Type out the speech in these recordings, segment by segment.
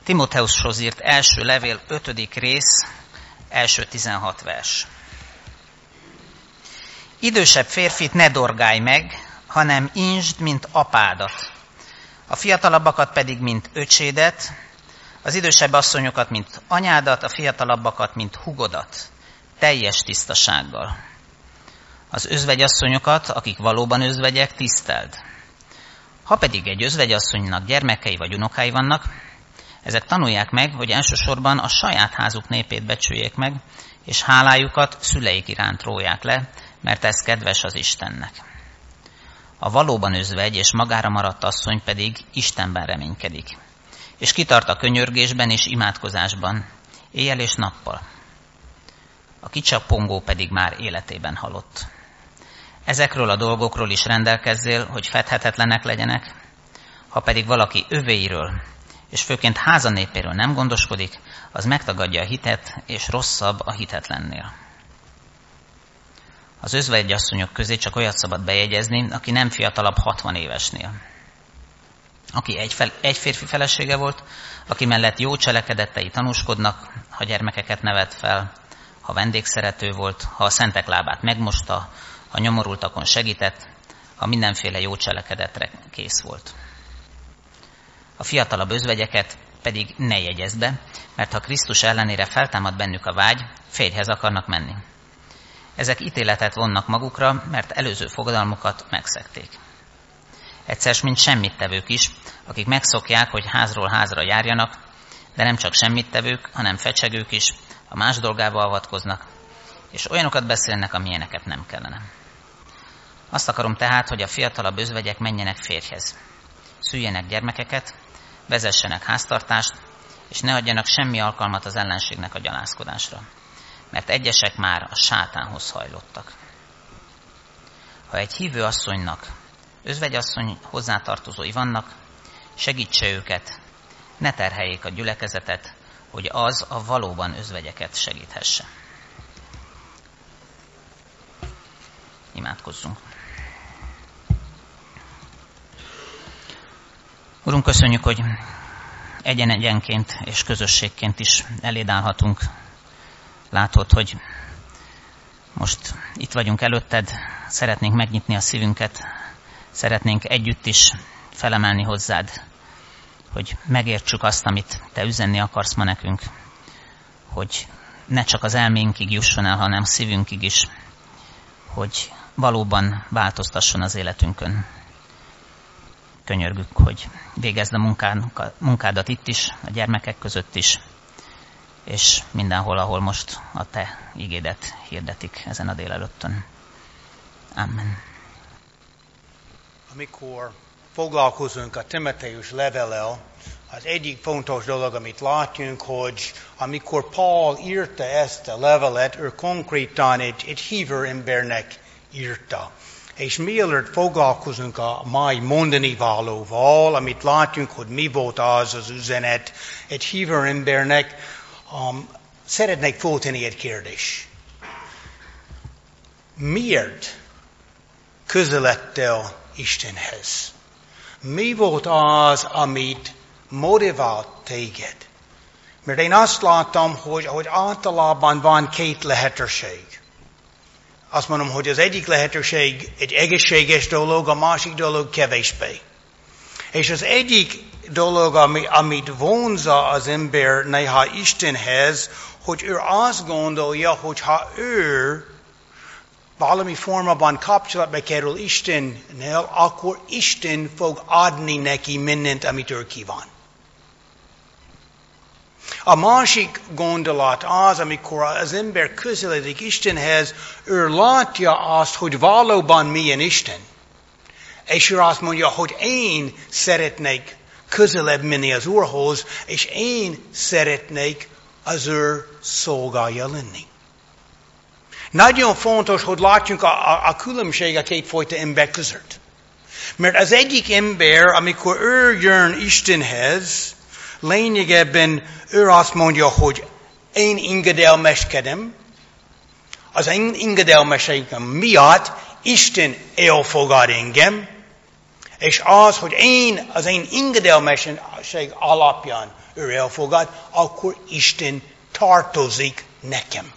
Timóteushoz írt első levél 5. rész, első 16 vers. Idősebb férfit ne dorgálj meg, hanem insd, mint apádat. A fiatalabbakat pedig, mint öcsédet, az idősebb asszonyokat, mint anyádat, a fiatalabbakat, mint húgodat, teljes tisztasággal. Az özvegyasszonyokat, akik valóban özvegyek, tiszteld. Ha pedig egy özvegyasszonynak gyermekei vagy unokái vannak, ezek tanulják meg, hogy elsősorban a saját házuk népét becsüljék meg, és hálájukat szüleik iránt róják le, mert ez kedves az Istennek. A valóban özvegy és magára maradt asszony pedig Istenben reménykedik, és kitart a könyörgésben és imádkozásban, éjjel és nappal. A kicsapongó pedig már életében halott. Ezekről a dolgokról is rendelkezzél, hogy fedhetetlenek legyenek, ha pedig valaki övéiről, és főként háza népéről nem gondoskodik, az megtagadja a hitet, és rosszabb a hitetlennél. Az özvegyasszonyok közé csak olyat szabad bejegyezni, aki nem fiatalabb 60 évesnél. Aki egy férfi felesége volt, aki mellett jó cselekedettei tanúskodnak, ha gyermekeket nevet fel, ha vendégszerető volt, ha a szentek lábát megmosta, ha nyomorultakon segített, ha mindenféle jó cselekedetre kész volt. A fiatalabb özvegyeket pedig ne jegyezd be, mert ha Krisztus ellenére feltámad bennük a vágy, férjhez akarnak menni. Ezek ítéletet vonnak magukra, mert előző fogadalmukat megszegték. Egyszer, mint semmittevők is, akik megszokják, hogy házról házra járjanak, de nem csak semmittevők, hanem fecsegők is, a más dolgába avatkoznak, és olyanokat beszélnek, amilyeneket nem kellene. Azt akarom tehát, hogy a fiatalabb özvegyek menjenek férjhez, szüljenek gyermekeket, vezessenek háztartást, és ne adjanak semmi alkalmat az ellenségnek a gyalázkodásra, mert egyesek már a sátánhoz hajlottak. Ha egy hívő asszonynak özvegyasszony hozzátartozói vannak, segítse őket, ne terheljék a gyülekezetet, hogy az a valóban özvegyeket segíthesse. Imádkozzunk. Urunk, köszönjük, hogy egyenként és közösségként is eléd állhatunk. Látod, hogy most itt vagyunk előtted, szeretnénk megnyitni a szívünket, szeretnénk együtt is felemelni hozzád, hogy megértsük azt, amit te üzenni akarsz ma nekünk, hogy ne csak az elménkig jusson el, hanem szívünkig is, hogy valóban változtasson az életünkön. Könyörgük, hogy végezd a munkádat itt is, a gyermekek között is, és mindenhol, ahol most a te igédet hirdetik ezen a délelőttön. Amen. Amikor foglalkozunk a Timoteus levellel, az egyik fontos dolog, amit látjunk, hogy amikor Paul írta ezt a levelet, ő konkrétan egy hívő embernek írta. És mielőtt foglalkozunk a mai mondani valóval, amit látjunk, hogy mi volt az üzenet egy hívő embernek, szeretnék föltenni egy kérdést. Miért közeledtél Istenhez? Mi volt az, amit motivált téged? Mert én azt láttam, hogy általában van két lehetőség. Azt mondom, hogy az egyik lehetőség egy egészséges dolog, a másik dolog kevésbé. És az egyik dolog, amit vonza az ember néha Istenhez, hogy ő azt gondolja, hogy ha ő valami formában kapcsolatba kerül Istennel, akkor Isten fog adni neki mindent, amit ő kíván. A másik gondolat az, amikor az ember közeledik Istenhez, ő látja azt, hogy valóban milyen Isten. És ő azt mondja, hogy én szeretnék közelebb menni az Úrhoz, és én szeretnék az ő szolgája lenni. Nagyon fontos, hogy látjunk a különbség a kétfajta ember között. Mert az egyik ember, amikor ő jön Istenhez, lényegében ő azt mondja, hogy én engedelmeskedem, az én engedelmességem miatt Isten elfogad engem, és az, hogy az én engedelmesség alapján ő elfogad, akkor Isten tartozik nekem.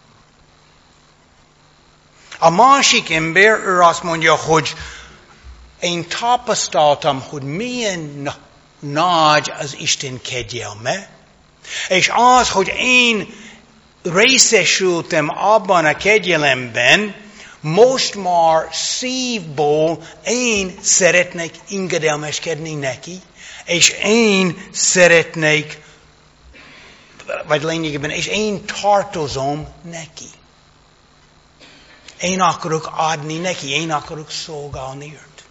A másik ember, ő azt mondja, hogy én tapasztaltam, hogy milyen nagy az Isten kegyelme, és az, hogy én részesültem abban a kegyelemben, most már szívból én szeretnék engedelmeskedni neki, és én szeretnék, vagy lényegében, és én tartozom neki. Én akarok adni neki, én akarok szolgálni őt.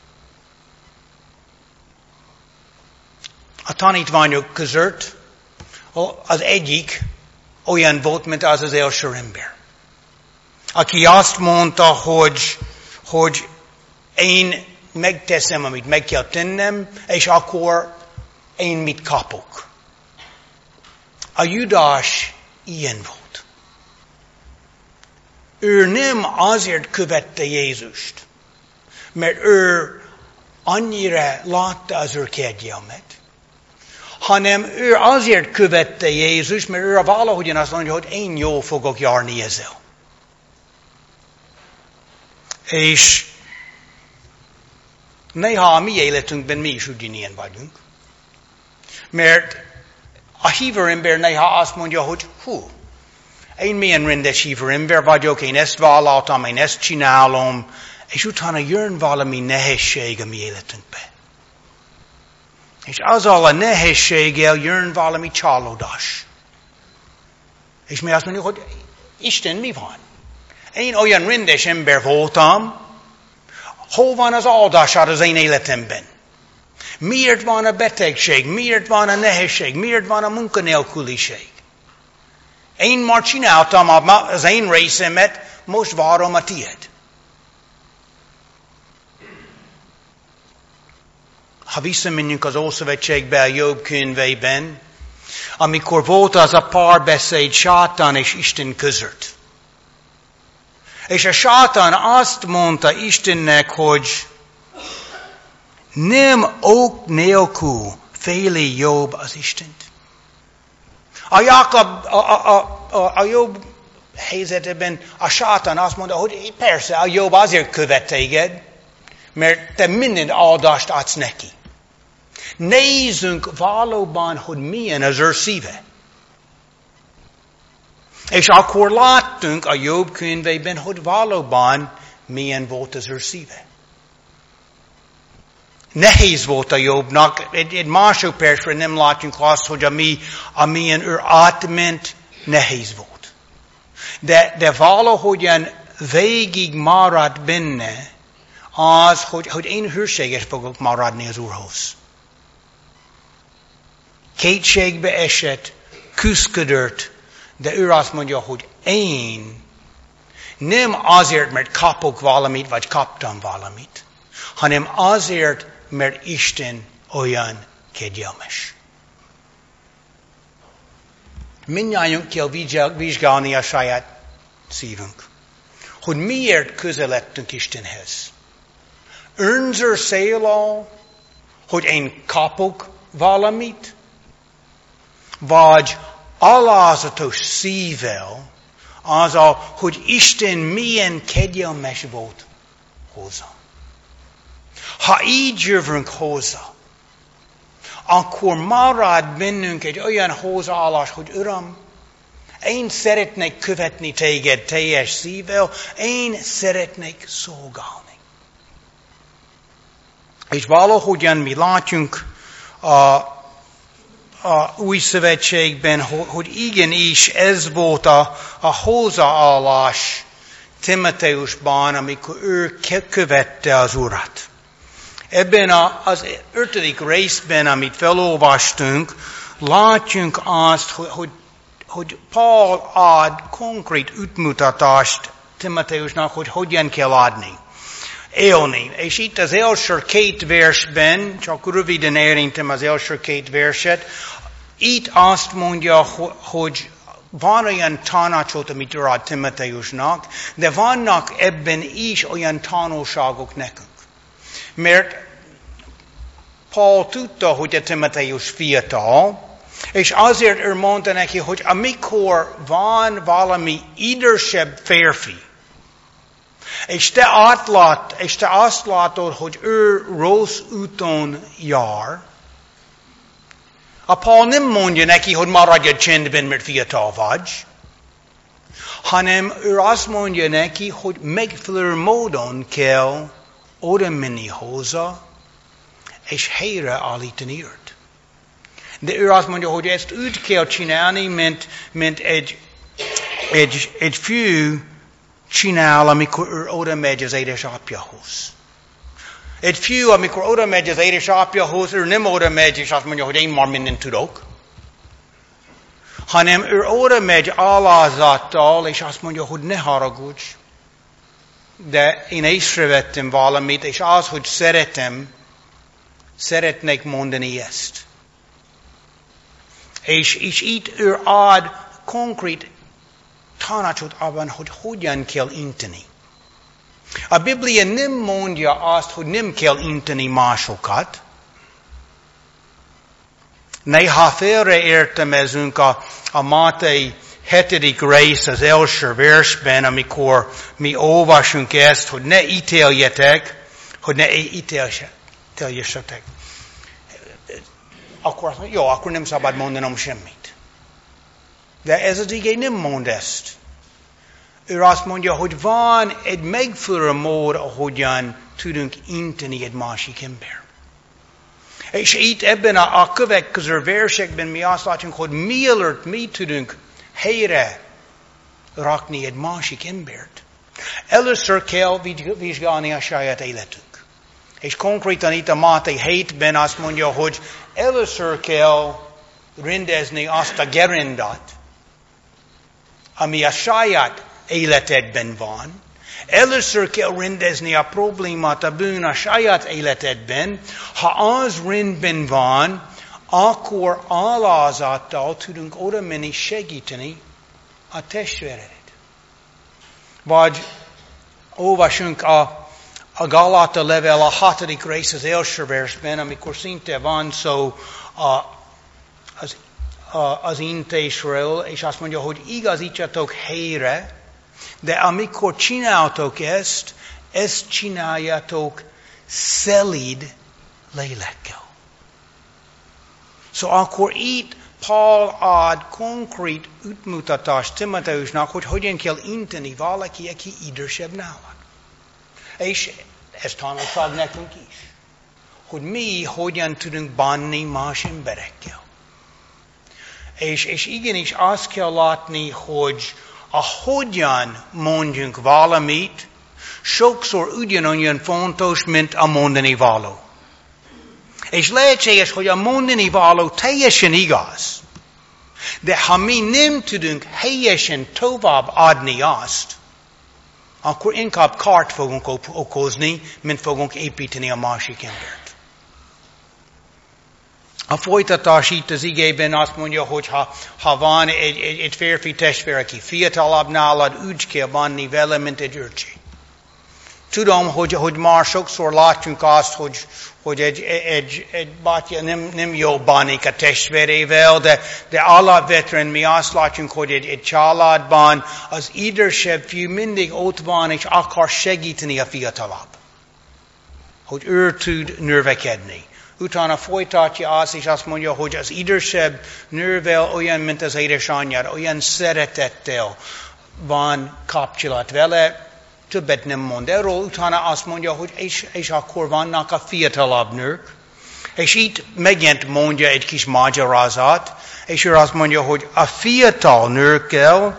A tanítványok között az egyik olyan volt, mint az első ember, aki azt mondta, hogy én megteszem, amit meg kell tennem, és akkor én mit kapok. A Judás ilyen volt. Ő nem azért követte Jézust, mert ő annyira látta az ő kegyelmet, hanem ő azért követte Jézust, mert ő valahogyan azt mondja, hogy én jól fogok járni ezzel. És néha a mi életünkben mi is ugyanilyen vagyunk. Mert a hívő ember néha azt mondja, hogy én milyen rendes hívő ember vagyok, én ezt vállaltam, én ezt csinálom, és utána jön valami nehézség a mi életünkbe. És azzal a nehézséggel jön valami csalódás. És mi azt mondjuk, hogy Isten, mi van? Én olyan rendes ember voltam, hol van az áldásod az én életemben? Miért van a betegség? Miért van a nehézség? Miért van a munkanélküliség? Én már csináltam az én részemet, most várom a tiéd. Ha visszamegyünk az Ószövetségbe, a Jobb könyvében, amikor volt az a párbeszéd sátán és Isten között. És a sátán azt mondta Istennek, hogy nem ok nélkül féli Jobb az Istent. A Jobb helyzetében a sátán azt mondta, hogy persze a Jobb azért követ téged, mert te minden áldást adsz neki. Nézzünk valóban, hogy milyen az ő szíve. És akkor láttunk a Jobb könyvében, hogy valóban milyen volt az ő szíve. Nehéz volt a Jobbnak, egy másodpercre nem látunk azt, hogy amilyen ő átment, nehéz volt. De valahogyan végig maradt benne az, hogy én hűséges fogok maradni az Úrhoz. Kétségbe esett, küszködött, de ő azt mondja, hogy én nem azért, mert kapok valamit, vagy kaptam valamit, hanem azért, mert Isten olyan kegyelmes. Mindnyájunk kell vizsgálni a saját szívünk, hogy miért közeledtünk Istenhez. Önző céllal, hogy én kapok valamit, vagy alázatos szívvel, azzal, hogy Isten milyen kegyelmes volt hozzá. Ha így jövünk hozzá, akkor marad bennünk egy olyan hozzáállás, hogy Uram, én szeretnék követni téged teljes szívvel, én szeretnék szolgálni. És valahogyan mi látjunk a Új Szövetségben, hogy igenis ez volt a hozzáállás Timotheusban, amikor ő követte az Urat. Ebben az 5. részben, amit felolvastunk, látjunk azt, hogy Paul ad konkrét útmutatást Timotheusnak, hogy hogyan kell adni, élni. És itt az első 2 versben, csak röviden érintem az első 2 verset, itt azt mondja, hogy van olyan tanácsot, amit ő ad Timotheusnak, de vannak ebben is olyan tanulságok nekünk. Mert Paul tudta, hogy a Timotheus fiatal, És azért ő mondta neki, hogy amikor van valami idősebb férfi, és te azt látod, hogy ő rossz úton jár, a Paul nem mondja neki, hogy maradj csendben, mert fiatal vagy, hanem ő azt mondja neki, hogy megfelelő módon kell oda menni hozzá, és helyreállítani őt. De ő azt mondja, hogy ezt úgy kell csinálni, mint egy fiú csinál, amikor ő oda megy az édesapjához. Egy fiú, amikor oda megy az édesapjához, ő nem oda megy, és azt mondja, hogy én már mindent tudok, hanem ő oda megy alázattal, és azt mondja, hogy ne haragudj, de én észrevettem valamit, és az, hogy szeretnék mondani ezt. És itt ő ad konkrét tanácsot abban, hogy hogyan kell inteni. A Biblia nem mondja azt, hogy nem kell inteni másokat. Néha félreértelmezünk a Máté 7. rész az első versben, amikor mi olvasunk ezt, hogy ne ítéljetek, hogy ne ítéljessetek. Akkor azt mondja, jó, akkor nem szabad mondanom semmit. De ez az igé nem mond ezt. Ő azt mondja, hogy van egy megfelelő mód, ahogyan tudunk inteni egy másik ember. És itt ebben a következő versekben mi azt látjuk, hogy mielőtt mi tudunk helyre rakni egy másik embert, először kell vizsgálni a saját életünk. És konkrétan itt a Máté 7-ben azt mondja, hogy először kell rendezni azt a gerendát, ami a saját életedben van. Először kell rendezni a problémát, a bűn a saját életedben. Ha az rendben van, akkor alázattal tudunk oda menni segíteni a testvéredet. Vagy olvasunk a Gáláta levél a 6. rész az első versben, amikor szinte van szó az intésről, és azt mondja, hogy igazítsatok helyre, de amikor csináltok ezt csináljátok szelíd lélekkel. Szóval akkor itt Paul ad konkrét útmutatást Timoteusnak, hogy hogyan kell inteni valaki, aki idősebb nálad. És ez tanulság nekünk is, hogy mi hogyan tudunk bánni más emberekkel. És igenis azt kell látni, hogy ahogyan mondjunk valamit, sokszor ugyanolyan fontos, mint a mondani való. És lehetséges, hogy a mondani való teljesen igaz. De ha mi nem tudunk helyesen tovább adni azt, akkor inkább kárt fogunk okozni, mint fogunk építeni a másik embert. A folytatás itt az igében azt mondja, hogy ha van egy férfi testvér, aki fiatalabb nálad, úgy kell bánni vele, mint egy öccsi. Tudom, hogy már sokszor látjuk azt, hogy egy bátyja nem jól bánik a testvérével, de alapvetően mi azt látjuk, hogy egy családban az idősebb fiú mindig ott van, és akar segíteni a fiatalabb. Hogy ő tud növekedni. Utána folytatja azt, és azt mondja, hogy az idősebb nővel olyan, mint az édesanyjára, olyan szeretettel van kapcsolat vele, többet nem mond erről, utána azt mondja, hogy és akkor vannak a fiatalabb nők, és itt megint mondja egy kis magyarázat, és ő azt mondja, hogy a fiatal nőkkel,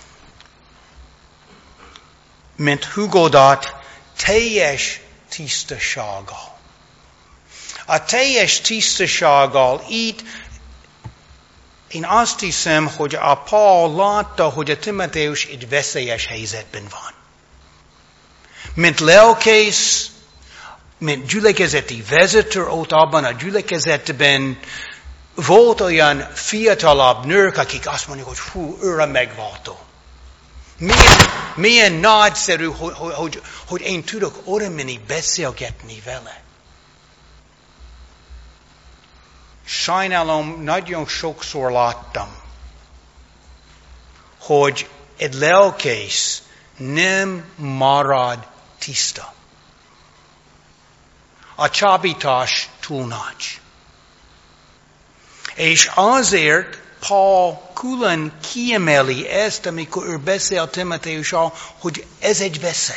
mint húgodat, teljes tisztasággal. A teljes tisztasággal itt én azt hiszem, hogy a Paul látta, hogy a Timoteus egy veszélyes helyzetben van. Mint lelkész, mint gyülekezeti vezető, ott abban a gyülekezetben volt olyan fiatalabb nők, akik azt mondják, hogy hú, ő a megváltó. Milyen nagyszerű, hogy én tudok oda menni beszélgetni vele. sajnálom, nagyon sokszor láttam, hogy egy lelkész nem marad tiszta. A csábítás túl nagy. És azért Paul külön kiemeli ezt, amikor ő beszél Timoteussal, hogy ez egy veszély.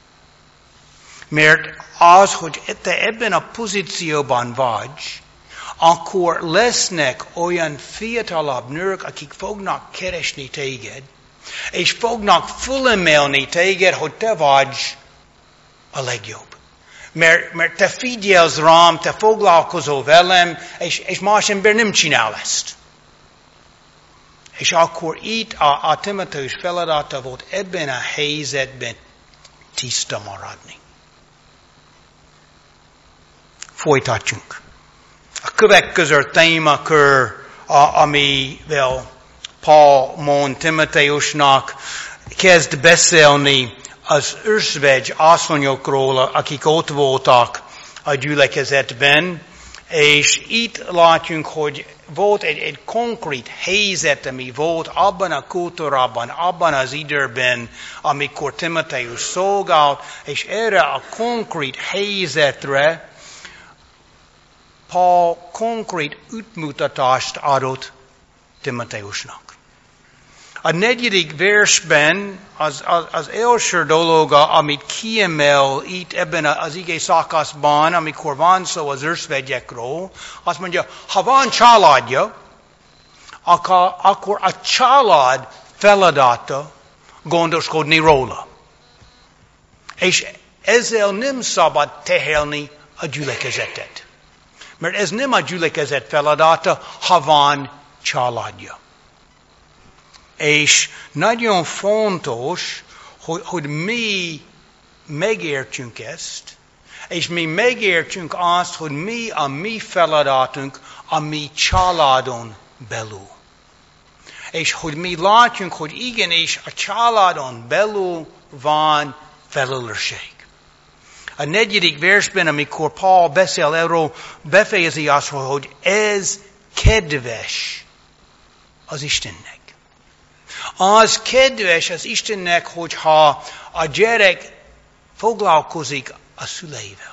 Mert az, hogy te ebben a pozícióban vagy, akkor lesznek olyan fiatalabb nők, akik fognak keresni téged, és fognak fölemelni téged, hogy te vagy a legjobb. Mert te figyelsz rám, te foglalkozol velem, és más ember nem csinál ezt. És akkor itt a Timoteus feladata volt ebben a helyzetben tiszta maradni. Folytatjunk. A következő témakör, amivel Paul mond Timoteusnak, kezd beszélni az özvegy asszonyokról, akik ott voltak a gyülekezetben, és itt látjunk, hogy volt egy konkrét helyzet, ami volt abban a kultúrában, abban az időben, amikor Timoteus szolgált, és erre a konkrét helyzetre Paul konkrét útmutatást adott Timoteusnak. A 4. versben az első dolog, amit kiemel itt ebben az ige szakaszban, amikor van szó az özvegyekről, azt mondja, ha van családja, akkor a család feladata gondoskodni róla. És ezzel nem szabad tehelni a gyülekezetet. Mert ez nem a gyülekezet feladata, ha van családja. És nagyon fontos, hogy mi megértsünk ezt, és mi megértsünk azt, hogy mi a mi feladatunk a mi családon belül. És hogy mi látjunk, hogy igenis a családon belül van felelősség. A 4. versben, amikor Paul beszél erről, befejezi azt, hogy ez kedves az Istennek. Az kedves az Istennek, hogyha a gyerek foglalkozik a szüleivel.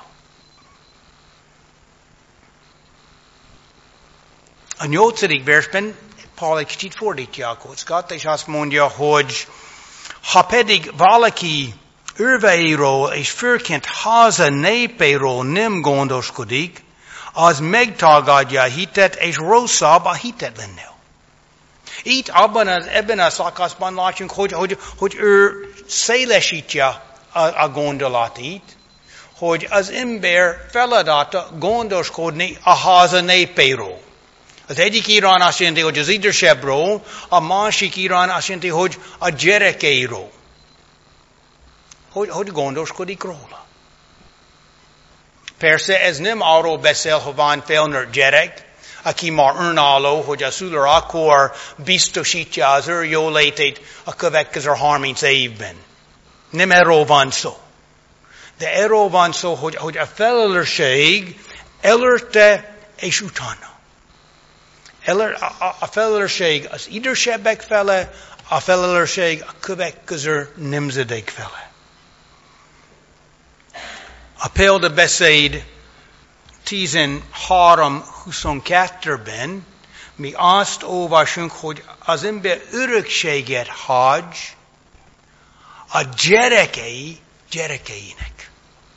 A 8. versben Paul egy kicsit fordítja a kockát, és azt mondja, hogy ha pedig valaki örveiről és főként háza népéről nem gondoskodik, az megtagadja a hitet, és rosszabb a hitetlennél. Itt ebben a szakaszban látjunk, hogy ő szélesítja a gondolatit, hogy az ember feladata gondoskodni a háza népéről. Az egyik irány azt jelenti, hogy az idősebbről, a másik irány azt jelenti, hogy a gyerekeiről. Hogy gondoskodik róla. Persze ez nem arról beszél, hogy van felnőtt gyerek, aki már önálló, hogy a szülő akkor biztosítja az ő jólétét a következő 30 évben. Nem erről van szó. De erről van szó, hogy a felelősség előtte és utána. A felelősség az idősebbek fele, a felelősség a következő nemzedék fele. A példabeszéd 13:22-ben mi azt olvasunk, hogy az ember örökséget hagy a gyerekei gyerekeinek.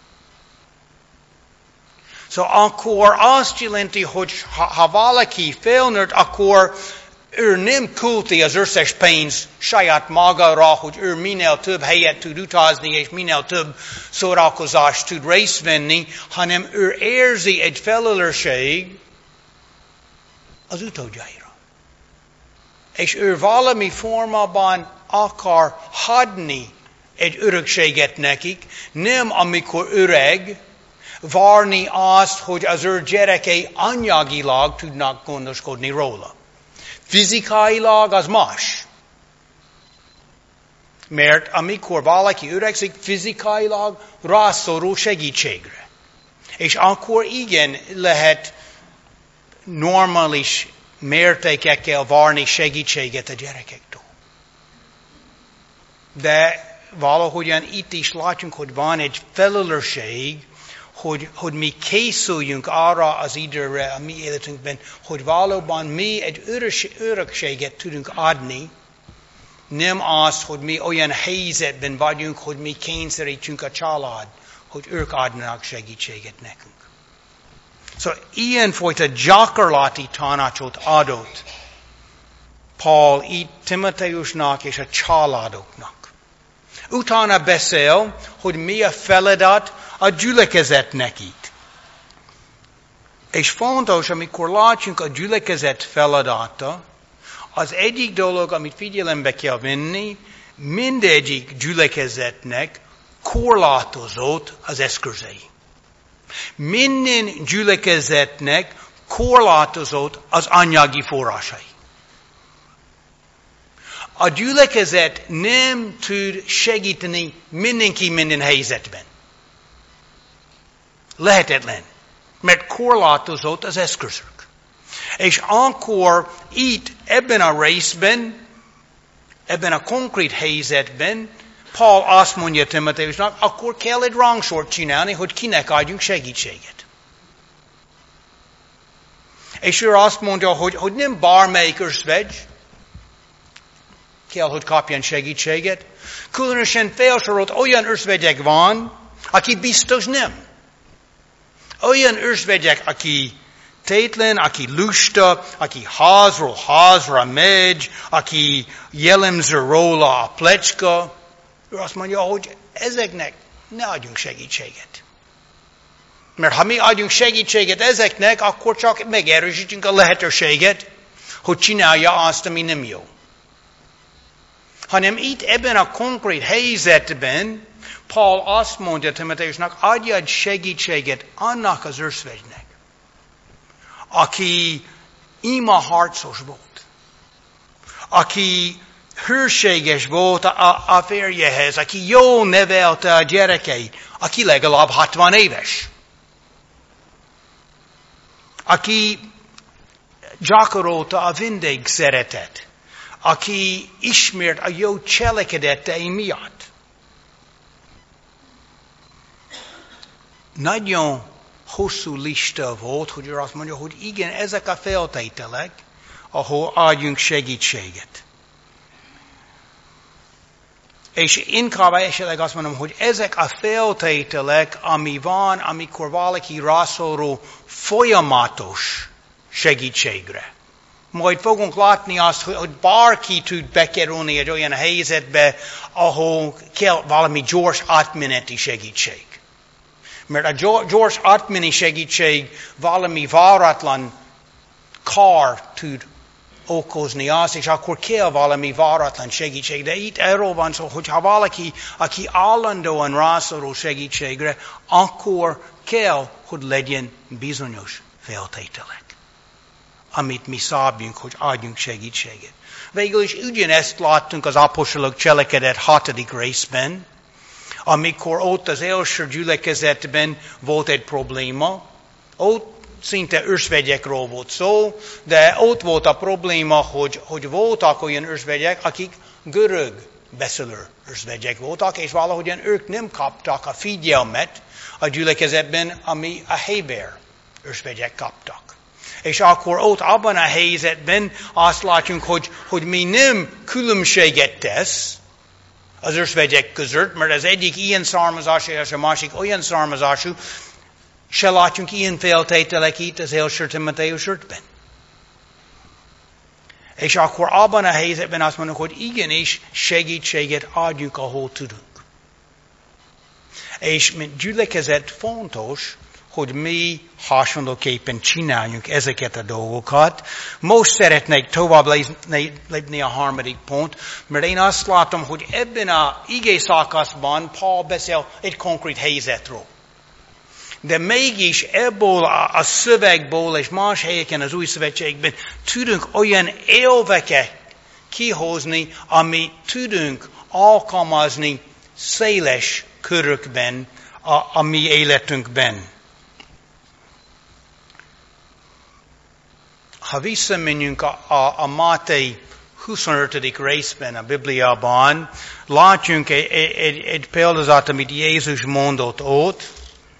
Szóval akkor azt jelenti, hogy ha valaki felnőtt, akkor ő nem küldi az összes pénz saját magára, hogy ő minél több helyet tud utazni, és minél több szórakozást tud részt venni, hanem ő érzi egy felelősség az utódjaira. És ő valami formában akar adni egy örökséget nekik, nem amikor öreg, várni azt, hogy az ő gyerekei anyagilag tudnak gondoskodni róla. Fizikailag az más. Mert amikor valaki öregszik, fizikailag rászorul segítségre. És akkor igen, lehet normális mértékekkel várni segítséget a gyerekektől. De valahogyan itt is látjunk, hogy van egy felelősség, hogy mi készüljünk arra az időre a mi életünkben, hogy valóban mi egy örökséget tudunk adni, nem az, hogy mi olyan helyzetben vagyunk, hogy mi kényszerítünk a család, hogy ők adnak segítséget nekünk. Szóval ilyenfajta gyakorlati tanácsot adott Paul itt Timotheusnak és a családoknak. Utána beszél, hogy mi a feladat a gyülekezetnek itt. És fontos, amikor látjunk a gyülekezet feladata, az egyik dolog, amit figyelembe kell venni, mindegyik gyülekezetnek korlátozott az eszközei. Minden gyülekezetnek korlátozott az anyagi forrásai. A gyülekezet nem tud segíteni mindenki minden helyzetben. Lehetetlen, mert korlátozott az eszközök. És akkor itt, ebben a részben, ebben a konkrét helyzetben, Paul azt mondja Timotheusnak, akkor kell egy rangsort csinálni, hogy kinek adjunk segítséget. És ő azt mondja, hogy nem bármelyik özvegy kell, hogy kapjon segítséget. Különösen felsorolt olyan özvegyek van, aki biztos nem. Olyan özvegyek, aki tétlen, aki lusta, aki házról házra megy, aki jellemző róla a plecska. Ő azt mondja, hogy ezeknek ne adjunk segítséget. Mert ha mi adjunk segítséget ezeknek, akkor csak megerősítünk a lehetőséget, hogy csinálja azt, ami nem jó. Hanem itt ebben a konkrét helyzetben Paul azt mondja Timotheusnak, adjad segítséget annak az özvegynek, aki imaharcos volt, aki hűséges volt a férjehez, aki jól nevelte a gyerekeit, aki legalább 60 éves, aki gyakorolta a vendégszeretet, aki ismert a jó cselekedetei miatt. Nagyon hosszú lista volt, hogy ő azt mondja, hogy igen, ezek a feltételek, ahol adjunk segítséget. És inkább esetleg azt mondom, hogy ezek a feltételek, ami van, amikor valaki rászorul folyamatos segítségre. Majd fogunk látni azt, hogy bárki tud bekerülni egy olyan helyzetbe, ahol kell valami gyors átmeneti segítség. Mert a gyors átmeneti segítség valami váratlan kár tud okozni azt, és akkor kell valami váratlan segítség. De itt erről van szó, hogyha valaki, aki állandóan rászorul segítségre, akkor kell, hogy legyen bizonyos feltételek, amit mi szabjunk, hogy adjunk segítséget. Végül is ugyanezt láttunk az apostolok cselekedet 6. részben, amikor ott az első gyülekezetben volt egy probléma, ott szinte özvegyekről volt szó, de ott volt a probléma, hogy voltak olyan özvegyek, akik görög beszélő özvegyek voltak, és valahogyan ők nem kaptak a figyelmet a gyülekezetben, ami a héber özvegyek kaptak. És akkor ott abban a helyzetben azt látjuk, hogy mi nem különbséget tesz az özvegyek között, mert az egyik ilyen származású, és a másik olyan származású, se látjunk ilyen feltételek itt az első Timotheus 5-ben. És akkor abban a helyzetben azt mondjuk, hogy igenis segítséget adjunk, ahol tudunk. És mint gyülekezet fontos, hogy mi hasonlóképpen csináljunk ezeket a dolgokat. Most szeretnék tovább lépni a 3. pont, mert én azt látom, hogy ebben a igészakaszban Paul beszél egy konkrét helyzetről. De mégis ebből a szövegből és más helyeken az új szövetségben tudunk olyan élveket kihozni, amit tudunk alkalmazni széles körökben a mi életünkben. ha visszamegyünk a Máté 25. részben a Bibliában, látjunk egy példázat, amit Jézus mondott ott,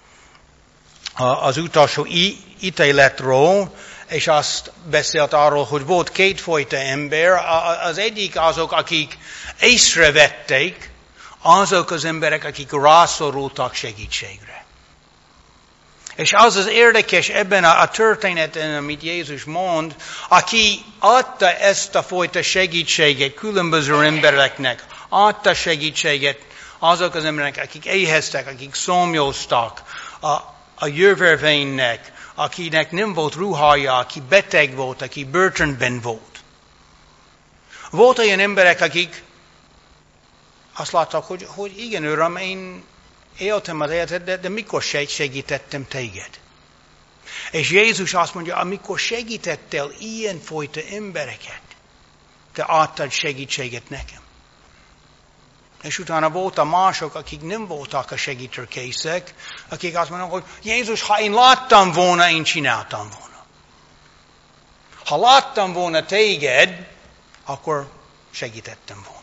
az utolsó ítéletről, és azt beszélt arról, hogy volt kétfajta ember. Az egyik azok, akik észrevették, azok az emberek, akik rászorultak segítségre. És az az érdekes ebben a történeten, amit Jézus mond, aki adta ezt a fajta segítséget különböző embereknek, adta segítséget azok az emberek, akik éheztek, akik szomjaztak, a jövevénynek, akinek nem volt ruhája, aki beteg volt, aki börtönben volt. Volt olyan emberek, akik azt láttak, hogy igen, Uram, én éltem az életet, de mikor segítettem téged? És Jézus azt mondja, amikor segítettél ilyenfajta embereket, te adtad segítséget nekem. És utána voltak mások, akik nem voltak a segítőkészek, akik azt mondják, hogy Jézus, ha én láttam volna, én csináltam volna. Ha láttam volna téged, akkor segítettem volna.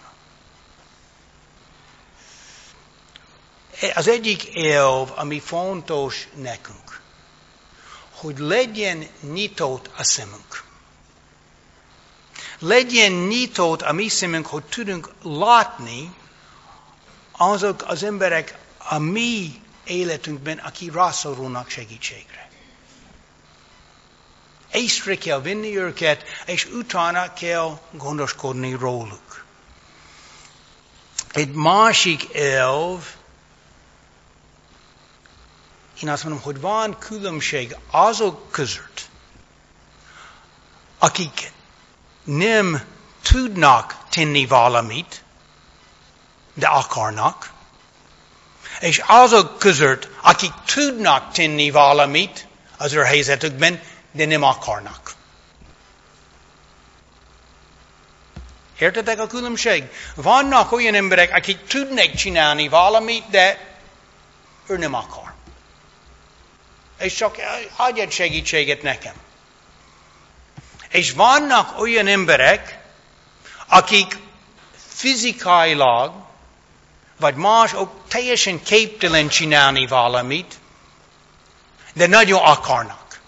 Az egyik elv, ami fontos nekünk, hogy legyen nyitott a szemünk. Legyen nyitott a mi szemünk, hogy tudunk látni azok az emberek a mi életünkben, akik rászorulnak segítségre. Észre kell venni őket, és utána kell gondoskodni róluk. Egy másik elv, én azt mondom, hogy van különbség azok között, akik nem tudnak tenni valamit, de akarnak, és azok között, akik tudnak tenni valamit az ő helyzetükben, de nem akarnak. Értetek a különbség? Vannak olyan emberek, akik tudnak csinálni valamit, de ő nem akar. És csak adj egy segítséget nekem. És vannak olyan emberek, akik fizikailag, vagy mások teljesen képtelen csinálni valamit, de nagyon akarnak.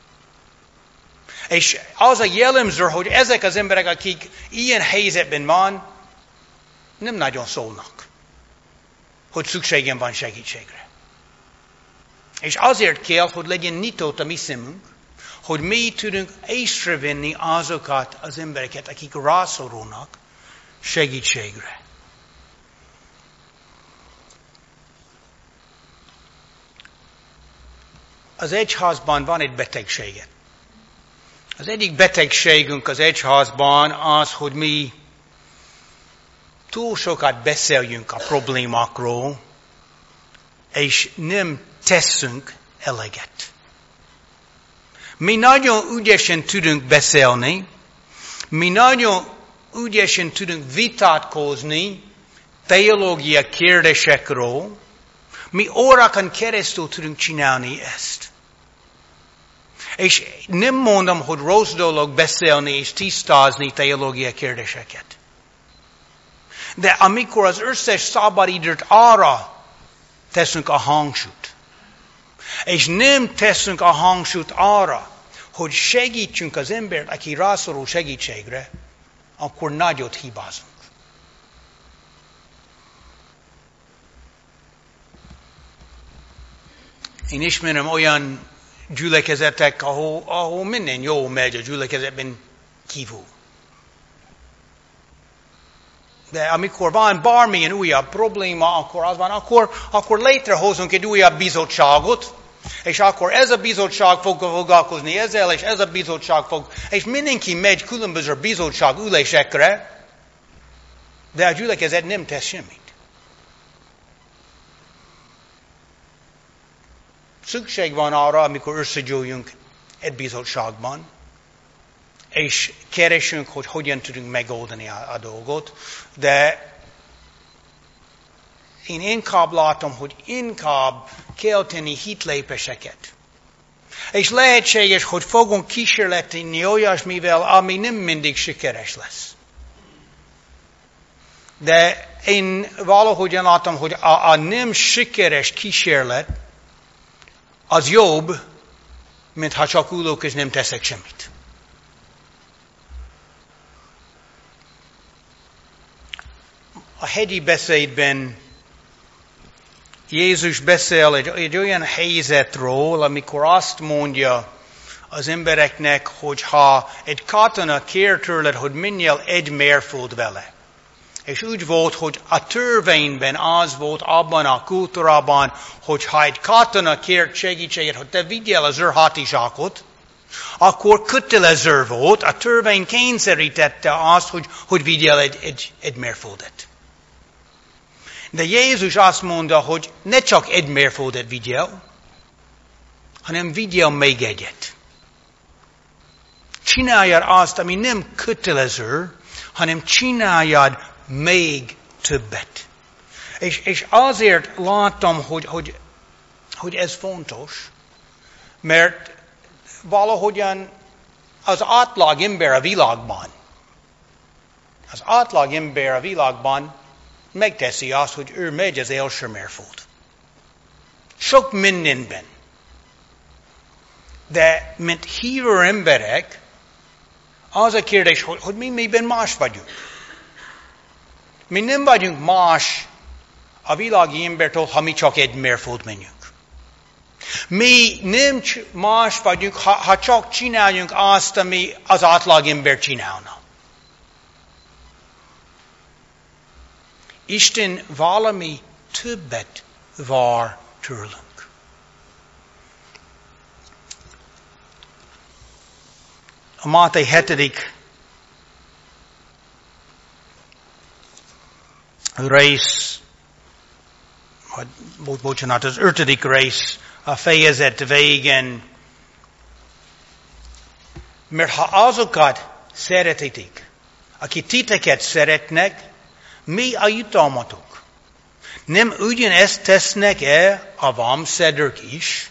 És az a jellemző, hogy ezek az emberek, akik ilyen helyzetben van, nem nagyon szólnak, hogy szükségem van segítségre. És azért kell, hogy legyen nyitott a mi szemünk, hogy mi tudunk észrevenni azokat az embereket, akik rászorulnak segítségre. Az egyházban van egy betegsége. Az egyik betegségünk az egyházban az, hogy mi túl sokat beszéljünk a problémákról, és nem teszünk eleget. Mi nagyon ügyesen tudunk beszélni, mi nagyon ügyesen tudunk vitatkozni teológia kérdésekről, mi órákon keresztül tudunk csinálni ezt. És nem mondom, hogy rossz dolog beszélni és tisztázni teológia kérdéseket. De amikor az összes szabadidőt arra teszünk a hangsúlyt, és nem teszünk a hangsúlyt arra, hogy segítsünk az embert, aki rászorul segítségre, akkor nagyot hibázunk. Én ismerem olyan gyülekezetek, ahol minden jó megy a gyülekezetben kívül. De amikor van bármilyen újabb probléma, akkor az van, akkor létrehozunk egy újabb bizottságot, és akkor ez a bizottság fog foglalkozni ezzel, és ez a bizottság fog, és mindenki megy különböző bizottság ülésekre, de a gyülekezet nem tesz semmit. Szükség van arra, amikor összegyűjjünk egy bizottságban, és keresünk, hogy hogyan tudunk megoldani a dolgot, de én inkább látom, hogy inkább kell tenni hitlépéseket. És lehetséges, hogy fogunk kísérletni olyasmivel, ami nem mindig sikeres lesz. De én valahogyan látom, hogy a nem sikeres kísérlet az jobb, mint ha csak ülök és nem teszek semmit. A hegyi beszédben Jézus beszél egy olyan helyzetről, amikor azt mondja az embereknek, hogy ha egy katona kér tőled, hogy menjél egy mérföld vele. És úgy volt, hogy a törvényben az volt abban a kultúrában, hogy ha egy katona kért segítséget, hogy te vigyél az ő hátizsákot, akkor kötelező volt, a törvény kényszerítette azt, hogy vigyél egy mérföldet. De Jézus azt mondta, hogy ne csak egy mérföldet vigyél, hanem vigyél még egyet. Csináljad azt, ami nem kötelező, hanem csináljad még többet. És azért láttam, hogy ez fontos, mert valahogyan az átlag ember a világban megteszi azt, hogy ő megy az első mérföld. Sok mindenben. De mint hívő emberek, az a kérdés, hogy mi miben más vagyunk. Mi nem vagyunk más a világi embertől, ha mi csak egy mérföld menjünk. Mi nem más vagyunk, ha csak csináljunk azt, ami az átlag ember csinálna. Isten valami többet vár tőlünk. A Máté 7. rész, az 5. rész a fejezet végén, mert ha azokat szeretitek, akik titeket szeretnek, mi a jutalmatok? Nem ugyanezt tesznek-e a vámszedők is?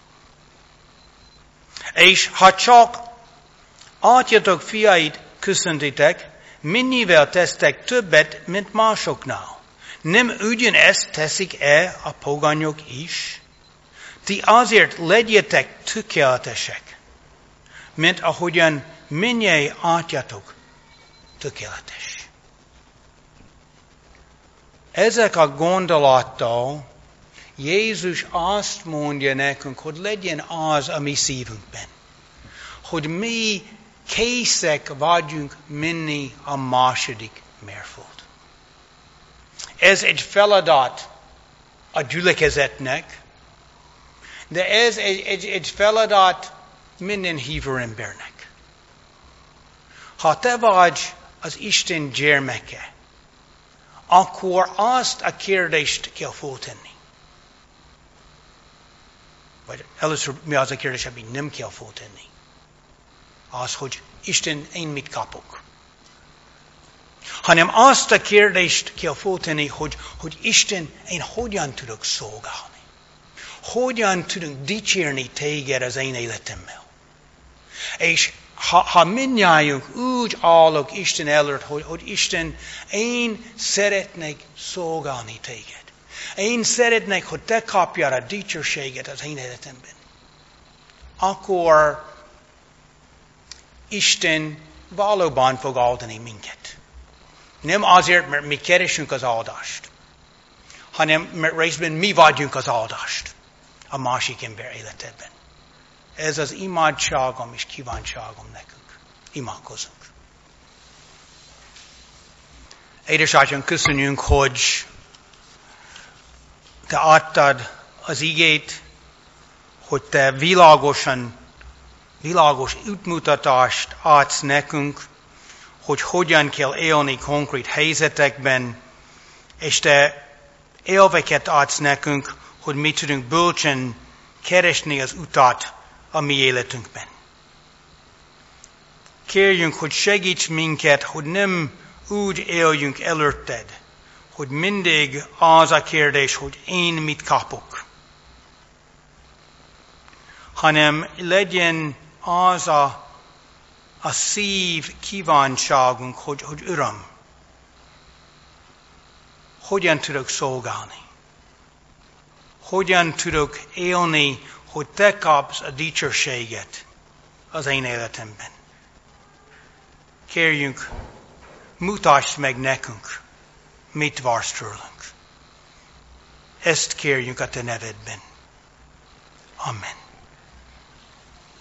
És ha csak atyatok fiait köszöntitek, mennyivel tesztek többet, mint másoknál? Nem ugyanezt teszik-e a pogányok is? Ti azért legyetek tökéletesek, mint ahogyan mennyei atyatok tökéletes. Ezek a gondolattal Jézus azt mondja nekünk, hogy legyen az a mi szívünkben. Hogy mi készek vagyunk menni a második mérföld. Ez egy feladat a gyülekezetnek, de ez egy feladat minden hívő embernek. Ha te vagy az Isten gyermeke, akkor azt a kérdést kell föltenni. Vagy először mi az a kérdés, amit nem kell föltenni? Az, hogy Isten, én mit kapok? Hanem azt a kérdést kell föltenni, hogy Isten, én hogyan tudok szolgálni? Hogyan tudunk dicsérni téged az én életemmel? És ha mindnyájunk úgy állok Isten előtt, hogy Isten, én szeretnék szolgálni téged. Én szeretnék, hogy te kapjál a dicsőséget az én életemben. Akkor Isten valóban fog áldani minket. Nem azért, mert mi keresünk az áldást, hanem mert részben mi vagyunk az áldást a másik ember életében. Ez az imádságom és kíváncságom nekünk. Imádkozunk. Édesatyám, köszönjük, hogy te adtad az igét, hogy te világos útmutatást adsz nekünk, hogy hogyan kell élni konkrét helyzetekben, és te elveket adsz nekünk, hogy mi tudunk bölcsen keresni az utat a mi életünkben. Kérjünk, hogy segíts minket, hogy nem úgy éljünk előtted, hogy mindig az a kérdés, hogy én mit kapok, hanem legyen az a szív kívánságunk, hogy Uram, hogyan tudok szolgálni? Hogyan tudok élni, hogy Te kapsz a dicsőséget az én életemben? Kérjünk, mutasd meg nekünk, mit vársz tőlünk. Ezt kérjünk a Te nevedben. Amen.